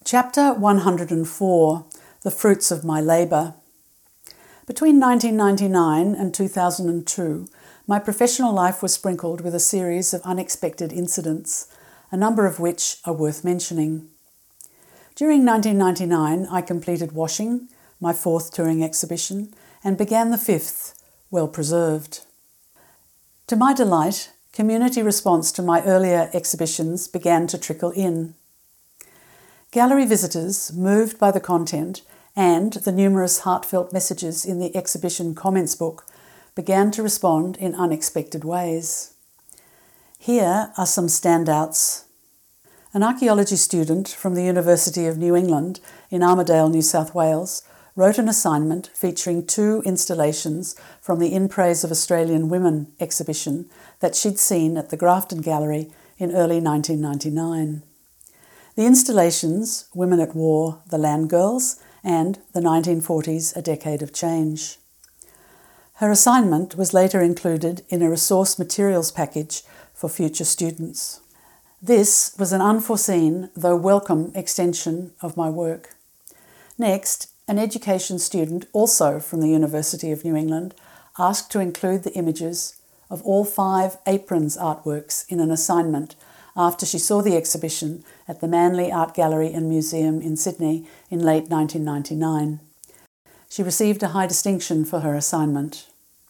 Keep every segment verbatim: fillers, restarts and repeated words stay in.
Chapter one hundred four, The Fruits of My Labour. Between nineteen ninety-nine and two thousand two, my professional life was sprinkled with a series of unexpected incidents, a number of which are worth mentioning. During nineteen ninety-nine, I completed Washing, my fourth touring exhibition, and began the fifth, Well Preserved. To my delight, community response to my earlier exhibitions began to trickle in. Gallery visitors, moved by the content and the numerous heartfelt messages in the exhibition comments book, began to respond in unexpected ways. Here are some standouts. An archaeology student from the University of New England in Armidale, New South Wales, wrote an assignment featuring two installations from the In Praise of Australian Women exhibition that she'd seen at the Grafton Gallery in early nineteen ninety-nine. The installations, Women at War, The Land Girls, and The nineteen forties, A Decade of Change. Her assignment was later included in a resource materials package for future students. This was an unforeseen, though welcome, extension of my work. Next, an education student, also from the University of New England, asked to include the images of all five Aprons artworks in an assignment after she saw the exhibition at the Manly Art Gallery and Museum in Sydney in late nineteen ninety-nine. She received a high distinction for her assignment.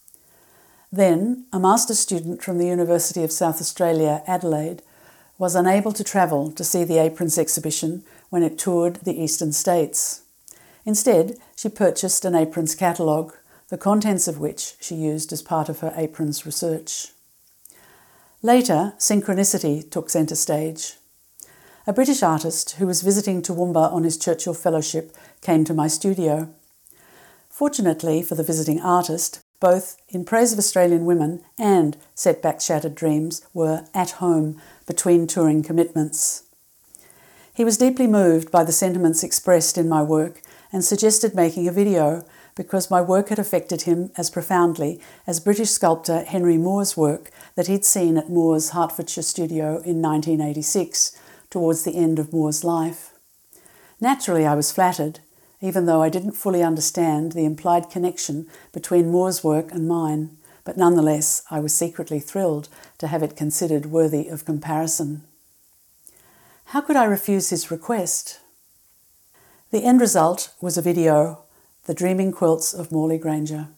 Then, a master's student from the University of South Australia, Adelaide, was unable to travel to see the Aprons exhibition when it toured the eastern states. Instead, she purchased an Aprons catalogue, the contents of which she used as part of her Aprons research. Later, synchronicity took centre stage. A British artist who was visiting Toowoomba on his Churchill Fellowship came to my studio. Fortunately for the visiting artist, both In Praise of Australian Women and Setback Shattered Dreams were at home between touring commitments. He was deeply moved by the sentiments expressed in my work and suggested making a video because my work had affected him as profoundly as British sculptor Henry Moore's work that he'd seen at Moore's Hertfordshire studio in nineteen eighty-six, towards the end of Moore's life. Naturally, I was flattered, even though I didn't fully understand the implied connection between Moore's work and mine, but nonetheless I was secretly thrilled to have it considered worthy of comparison. How could I refuse his request? The end result was a video, The Dreaming Quilts of Morley Granger.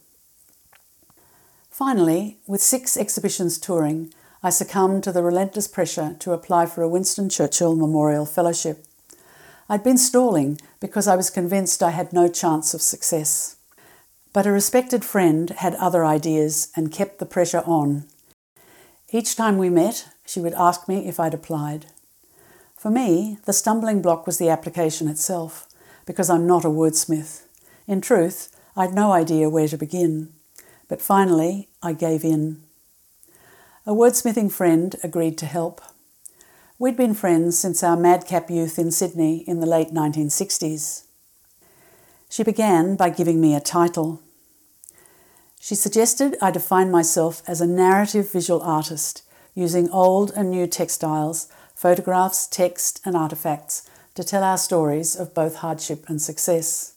Finally, with six exhibitions touring, I succumbed to the relentless pressure to apply for a Winston Churchill Memorial Fellowship. I'd been stalling because I was convinced I had no chance of success. But a respected friend had other ideas and kept the pressure on. Each time we met, she would ask me if I'd applied. For me, the stumbling block was the application itself, because I'm not a wordsmith. In truth, I'd no idea where to begin. But finally, I gave in. A wordsmithing friend agreed to help. We'd been friends since our madcap youth in Sydney in the late nineteen sixties. She began by giving me a title. She suggested I define myself as a narrative visual artist, using old and new textiles, photographs, text and artefacts to tell our stories of both hardship and success.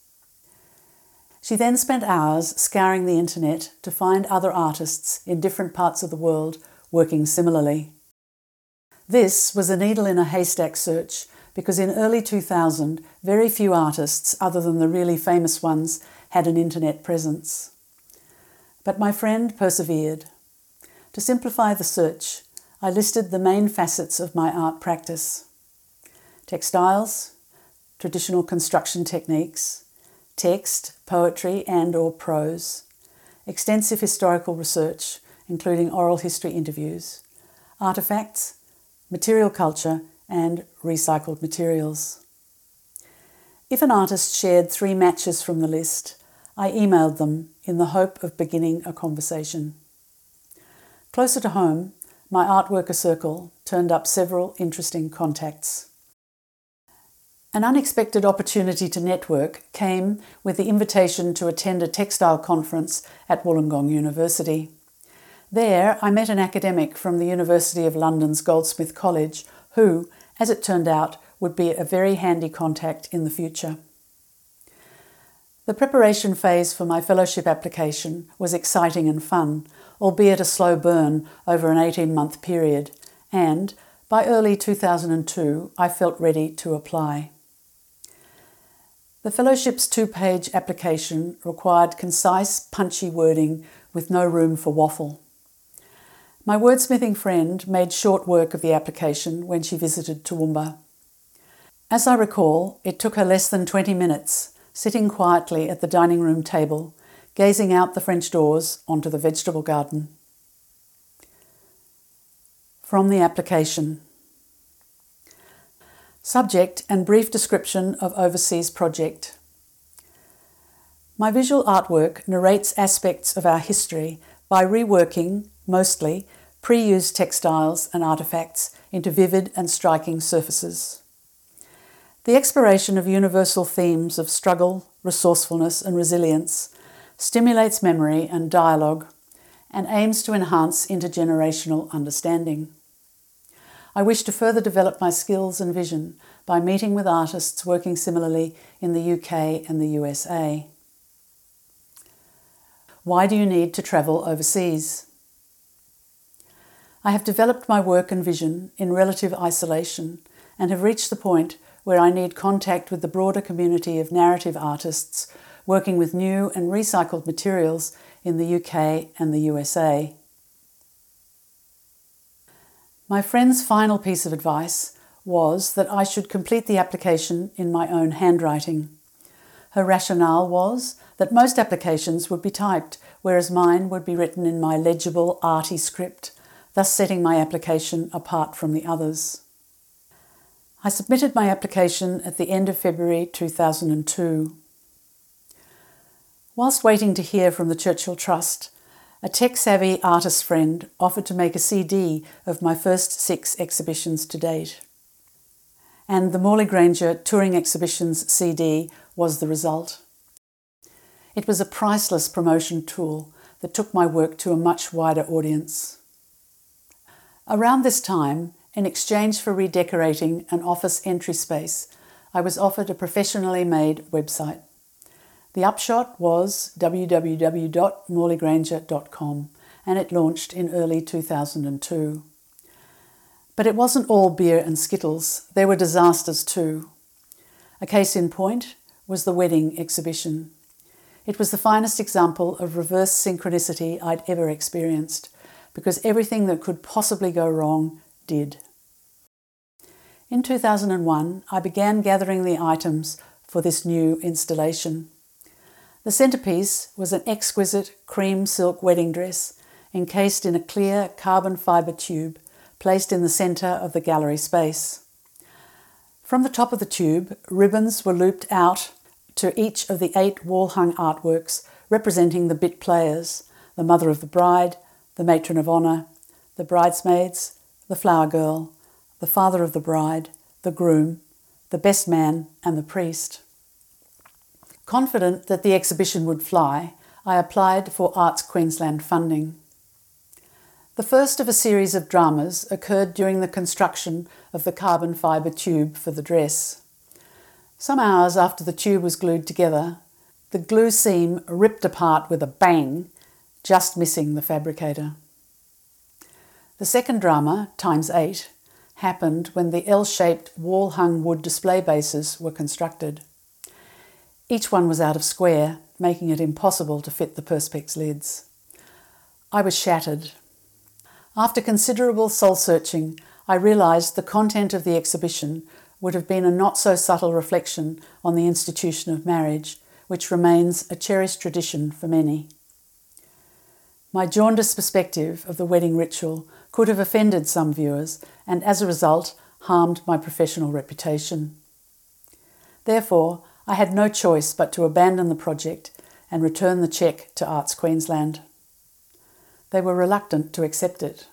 She then spent hours scouring the internet to find other artists in different parts of the world working similarly. This was a needle in a haystack search because in early two thousand, very few artists, other than the really famous ones, had an internet presence. But my friend persevered. To simplify the search, I listed the main facets of my art practice: textiles, traditional construction techniques, text, poetry and or prose, extensive historical research, including oral history interviews, artefacts, material culture and recycled materials. If an artist shared three matches from the list, I emailed them in the hope of beginning a conversation. Closer to home, my Artworker Circle turned up several interesting contacts. An unexpected opportunity to network came with the invitation to attend a textile conference at Wollongong University. There, I met an academic from the University of London's Goldsmith College who, as it turned out, would be a very handy contact in the future. The preparation phase for my fellowship application was exciting and fun, albeit a slow burn over an eighteen-month period, and by early two thousand two I felt ready to apply. The fellowship's two-page application required concise, punchy wording with no room for waffle. My wordsmithing friend made short work of the application when she visited Toowoomba. As I recall, it took her less than twenty minutes, sitting quietly at the dining room table, gazing out the French doors onto the vegetable garden. From the application. Subject and brief description of overseas project. My visual artwork narrates aspects of our history by reworking, mostly, pre-used textiles and artefacts into vivid and striking surfaces. The exploration of universal themes of struggle, resourcefulness and resilience stimulates memory and dialogue and aims to enhance intergenerational understanding. I wish to further develop my skills and vision by meeting with artists working similarly in the U K and the U S A. Why do you need to travel overseas? I have developed my work and vision in relative isolation and have reached the point where I need contact with the broader community of narrative artists working with new and recycled materials in the U K and the U S A. My friend's final piece of advice was that I should complete the application in my own handwriting. Her rationale was that most applications would be typed, whereas mine would be written in my legible, arty script, thus setting my application apart from the others. I submitted my application at the end of February two thousand two. Whilst waiting to hear from the Churchill Trust, a tech-savvy artist friend offered to make a C D of my first six exhibitions to date. And the Morley Granger Touring Exhibitions C D was the result. It was a priceless promotion tool that took my work to a much wider audience. Around this time, in exchange for redecorating an office entry space, I was offered a professionally made website. The upshot was w w w dot morley granger dot com, and it launched in early two thousand two. But it wasn't all beer and skittles, there were disasters too. A case in point was the wedding exhibition. It was the finest example of reverse synchronicity I'd ever experienced, because everything that could possibly go wrong did. In two thousand one, I began gathering the items for this new installation. The centrepiece was an exquisite cream silk wedding dress encased in a clear carbon fibre tube placed in the centre of the gallery space. From the top of the tube, ribbons were looped out to each of the eight wall-hung artworks representing the bit players, the mother of the bride, the matron of honour, the bridesmaids, the flower girl, the father of the bride, the groom, the best man and the priest. Confident that the exhibition would fly, I applied for Arts Queensland funding. The first of a series of dramas occurred during the construction of the carbon fibre tube for the dress. Some hours after the tube was glued together, the glue seam ripped apart with a bang, just missing the fabricator. The second drama, times eight, happened when the L-shaped wall-hung wood display bases were constructed. Each one was out of square, making it impossible to fit the Perspex lids. I was shattered. After considerable soul-searching, I realised the content of the exhibition would have been a not-so-subtle reflection on the institution of marriage, which remains a cherished tradition for many. My jaundiced perspective of the wedding ritual could have offended some viewers and, as a result, harmed my professional reputation. Therefore, I had no choice but to abandon the project and return the cheque to Arts Queensland. They were reluctant to accept it.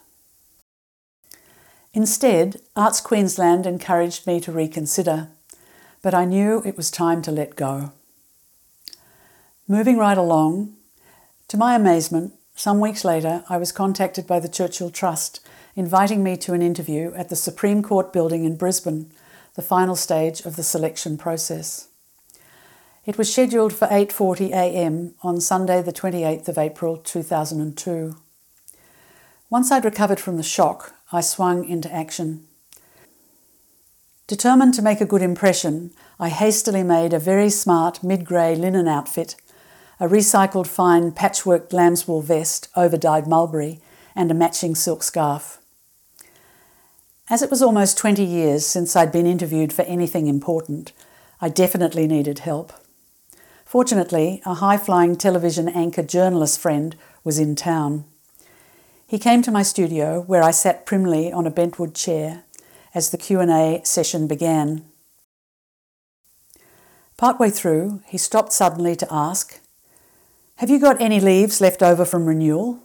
Instead, Arts Queensland encouraged me to reconsider, but I knew it was time to let go. Moving right along, to my amazement, some weeks later I was contacted by the Churchill Trust, inviting me to an interview at the Supreme Court building in Brisbane, the final stage of the selection process. It was scheduled for eight forty a m on Sunday the twenty-eighth of April two thousand two. Once I'd recovered from the shock, I swung into action. Determined to make a good impression, I hastily made a very smart mid-grey linen outfit, a recycled fine patchwork lambswool vest over dyed mulberry, and a matching silk scarf. As it was almost twenty years since I'd been interviewed for anything important, I definitely needed help. Fortunately, a high-flying television anchor journalist friend was in town. He came to my studio, where I sat primly on a bentwood chair as the Q and A session began. Partway through, he stopped suddenly to ask, "Have you got any leaves left over from Renewal?"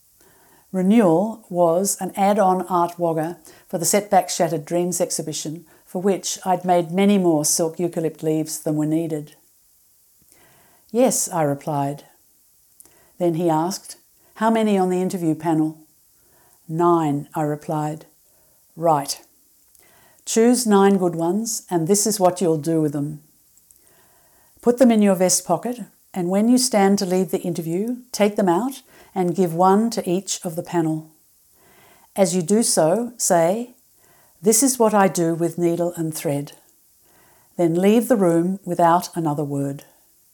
Renewal was an add-on art wagga for the Setback Shattered Dreams exhibition, for which I'd made many more silk eucalypt leaves than were needed. "Yes," I replied. Then he asked, "How many on the interview panel?" "Nine," I replied. "Right. Choose nine good ones, and this is what you'll do with them. Put them in your vest pocket, and when you stand to leave the interview, take them out and give one to each of the panel. As you do so, say, 'This is what I do with needle and thread.' Then leave the room without another word."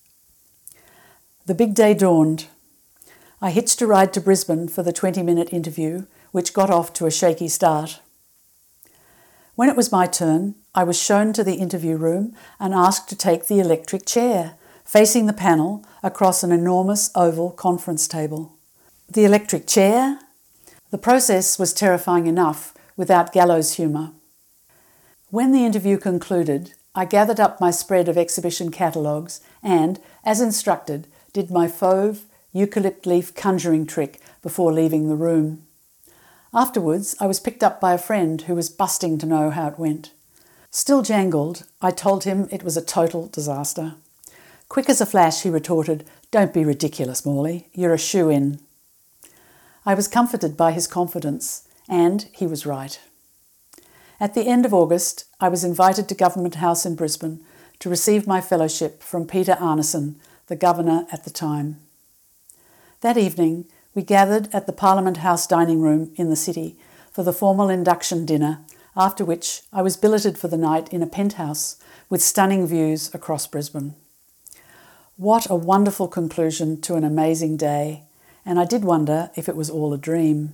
The big day dawned. I hitched a ride to Brisbane for the twenty-minute interview, which got off to a shaky start. When it was my turn, I was shown to the interview room and asked to take the electric chair, facing the panel across an enormous oval conference table. The electric chair? The process was terrifying enough without gallows humour. When the interview concluded, I gathered up my spread of exhibition catalogues and, as instructed, did my fauve eucalypt leaf conjuring trick before leaving the room. Afterwards, I was picked up by a friend who was busting to know how it went. Still jangled, I told him it was a total disaster. Quick as a flash, he retorted, "Don't be ridiculous, Morley. You're a shoo-in." I was comforted by his confidence, and he was right. At the end of August, I was invited to Government House in Brisbane to receive my fellowship from Peter Arneson, the Governor at the time. That evening, we gathered at the Parliament House dining room in the city for the formal induction dinner, after which I was billeted for the night in a penthouse with stunning views across Brisbane. What a wonderful conclusion to an amazing day, and I did wonder if it was all a dream.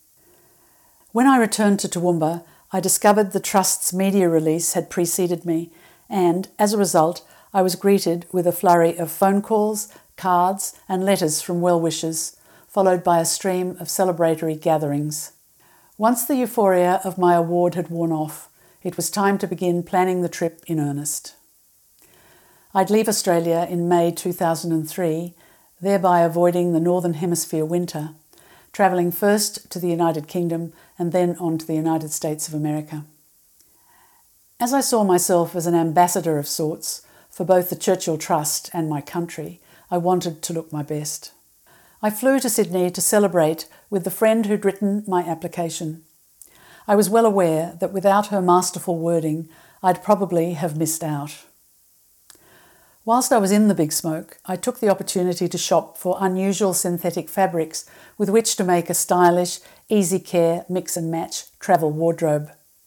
When I returned to Toowoomba, I discovered the Trust's media release had preceded me, and, as a result, I was greeted with a flurry of phone calls, cards and letters from well-wishers, followed by a stream of celebratory gatherings. Once the euphoria of my award had worn off, it was time to begin planning the trip in earnest. I'd leave Australia in May two thousand three, thereby avoiding the Northern Hemisphere winter, travelling first to the United Kingdom and then on to the United States of America. As I saw myself as an ambassador of sorts for both the Churchill Trust and my country, I wanted to look my best. I flew to Sydney to celebrate with the friend who'd written my application. I was well aware that without her masterful wording, I'd probably have missed out. Whilst I was in the big smoke, I took the opportunity to shop for unusual synthetic fabrics with which to make a stylish, easy-care mix and match travel wardrobe.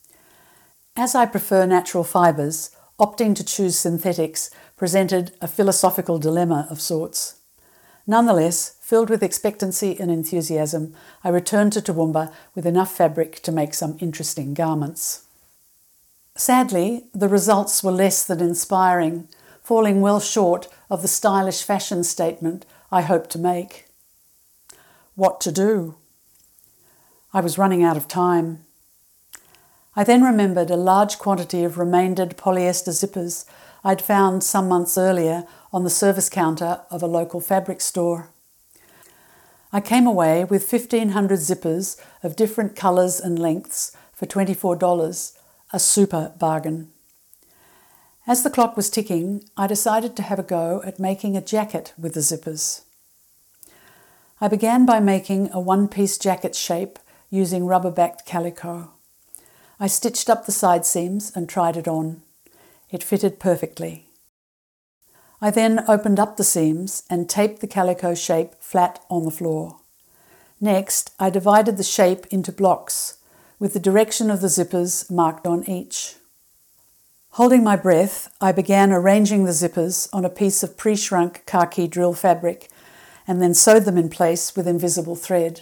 As I prefer natural fibres, opting to choose synthetics presented a philosophical dilemma of sorts. Nonetheless, filled with expectancy and enthusiasm, I returned to Toowoomba with enough fabric to make some interesting garments. Sadly, the results were less than inspiring, falling well short of the stylish fashion statement I hoped to make. What to do? I was running out of time. I then remembered a large quantity of remaindered polyester zippers I'd found some months earlier on the service counter of a local fabric store. I came away with fifteen hundred zippers of different colours and lengths for twenty-four dollars, a super bargain. As the clock was ticking, I decided to have a go at making a jacket with the zippers. I began by making a one-piece jacket shape using rubber-backed calico. I stitched up the side seams and tried it on. It fitted perfectly. I then opened up the seams and taped the calico shape flat on the floor. Next, I divided the shape into blocks, with the direction of the zippers marked on each. Holding my breath, I began arranging the zippers on a piece of pre-shrunk khaki drill fabric and then sewed them in place with invisible thread.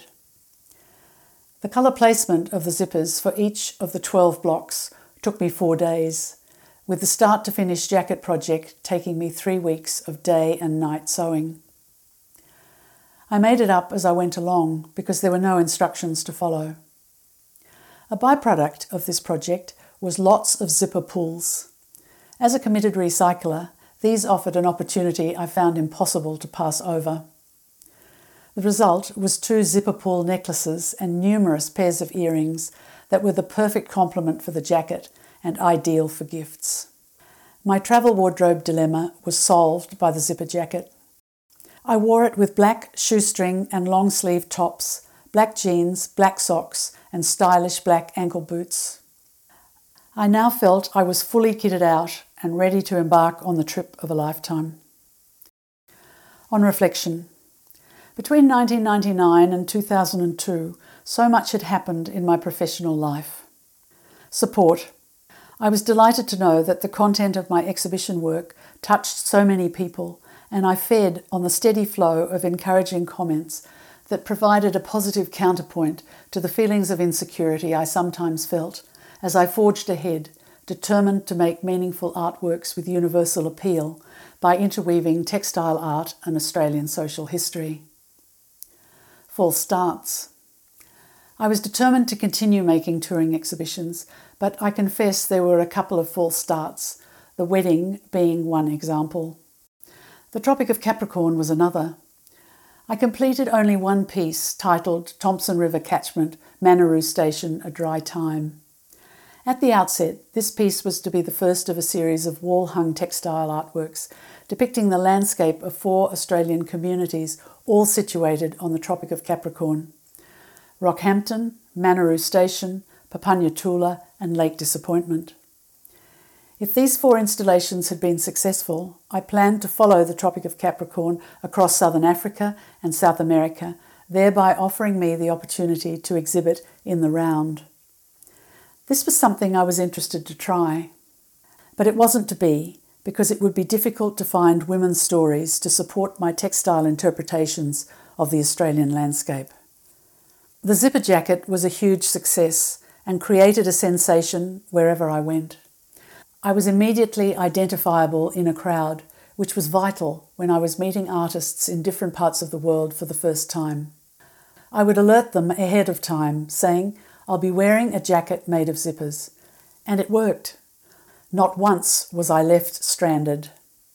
The colour placement of the zippers for each of the twelve blocks took me four days, with the start-to-finish jacket project taking me three weeks of day and night sewing. I made it up as I went along because there were no instructions to follow. A byproduct of this project was lots of zipper pulls. As a committed recycler, these offered an opportunity I found impossible to pass over. The result was two zipper pull necklaces and numerous pairs of earrings that were the perfect complement for the jacket and ideal for gifts. My travel wardrobe dilemma was solved by the zipper jacket. I wore it with black shoestring and long-sleeve tops, black jeans, black socks, and stylish black ankle boots. I now felt I was fully kitted out and ready to embark on the trip of a lifetime. On reflection, between nineteen ninety-nine and two thousand two, so much had happened in my professional life. Support. I was delighted to know that the content of my exhibition work touched so many people, and I fed on the steady flow of encouraging comments that provided a positive counterpoint to the feelings of insecurity I sometimes felt as I forged ahead, determined to make meaningful artworks with universal appeal by interweaving textile art and Australian social history. False starts. I was determined to continue making touring exhibitions, but I confess there were a couple of false starts, the wedding being one example. The Tropic of Capricorn was another. I completed only one piece titled Thompson River Catchment, Manaroo Station, A Dry Time. At the outset, this piece was to be the first of a series of wall-hung textile artworks depicting the landscape of four Australian communities, all situated on the Tropic of Capricorn: Rockhampton, Manaroo Station, Papunya-Toola and Lake Disappointment. If these four installations had been successful, I planned to follow the Tropic of Capricorn across Southern Africa and South America, thereby offering me the opportunity to exhibit in the round. This was something I was interested to try, but it wasn't to be because it would be difficult to find women's stories to support my textile interpretations of the Australian landscape. The zipper jacket was a huge success and created a sensation wherever I went. I was immediately identifiable in a crowd, which was vital when I was meeting artists in different parts of the world for the first time. I would alert them ahead of time, saying, "I'll be wearing a jacket made of zippers." And it worked. Not once was I left stranded.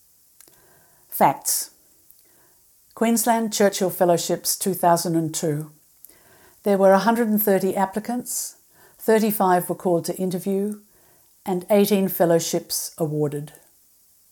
Facts. Queensland Churchill Fellowships two thousand two. There were one hundred thirty applicants, thirty-five were called to interview, and eighteen fellowships awarded.